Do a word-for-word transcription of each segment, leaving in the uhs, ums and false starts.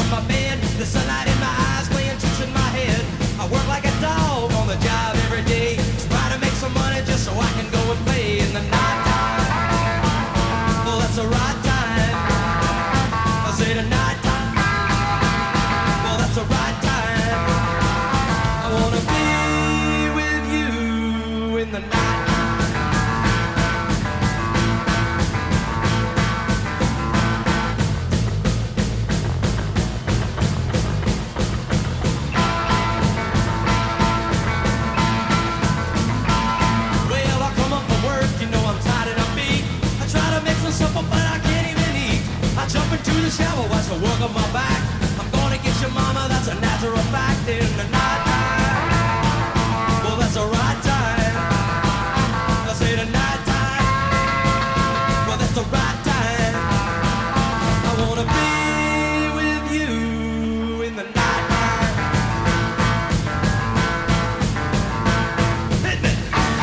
from my bed. The sunlight in my eyes playing tricks in my head. I work like a dog on the job every day, try to make some money just so I can go and play in the night time. Well, that's the right time. I say the night time. Well, that's the right time. I wanna be with you in the night. To the shower, watch the work on my back. I'm gonna get your mama, that's a natural fact. In the night time, well, that's the right time. I say the night time, well, that's the right time. I wanna be with you in the night time. Hit me.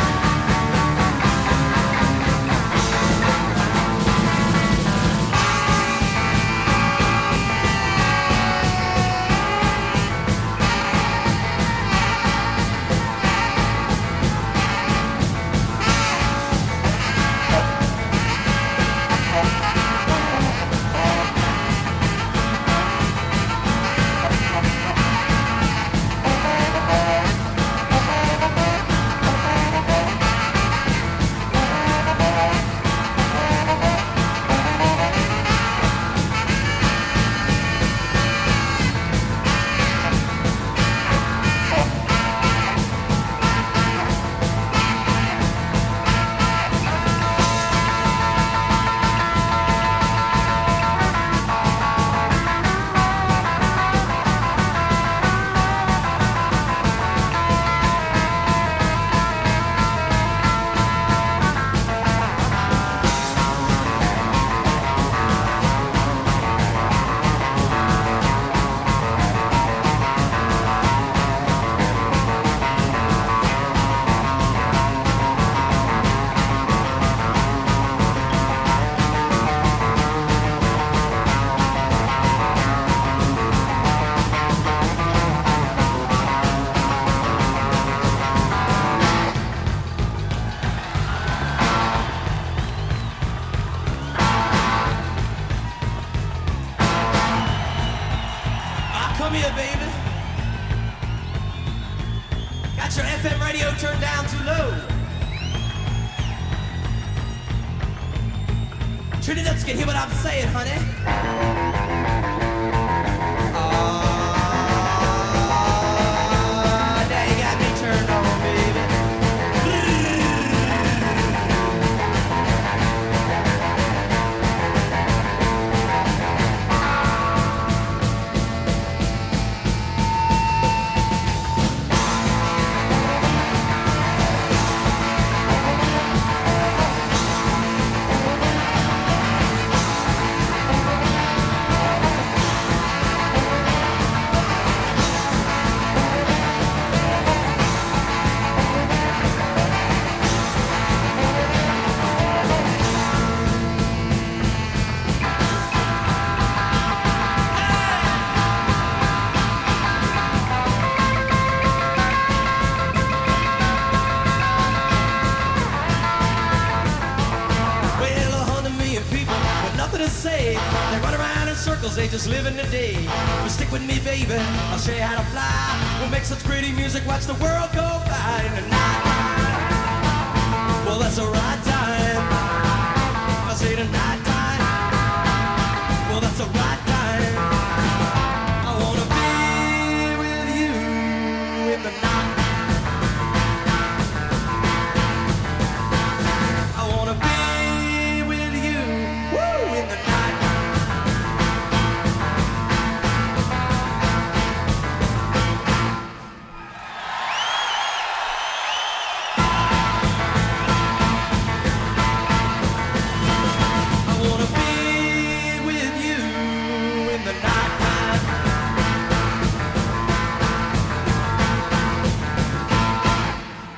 Come here, baby. Got your F M radio turned down too low. Turn it up so you can hear what I'm saying, honey. Oh, now you got me turned on, baby. They run around in circles, they just live in the day. But stick with me, baby, I'll show you how to fly. We'll make such pretty music, watch the world go by in the night. Well, that's the right time. I say the night time. Well, that's the right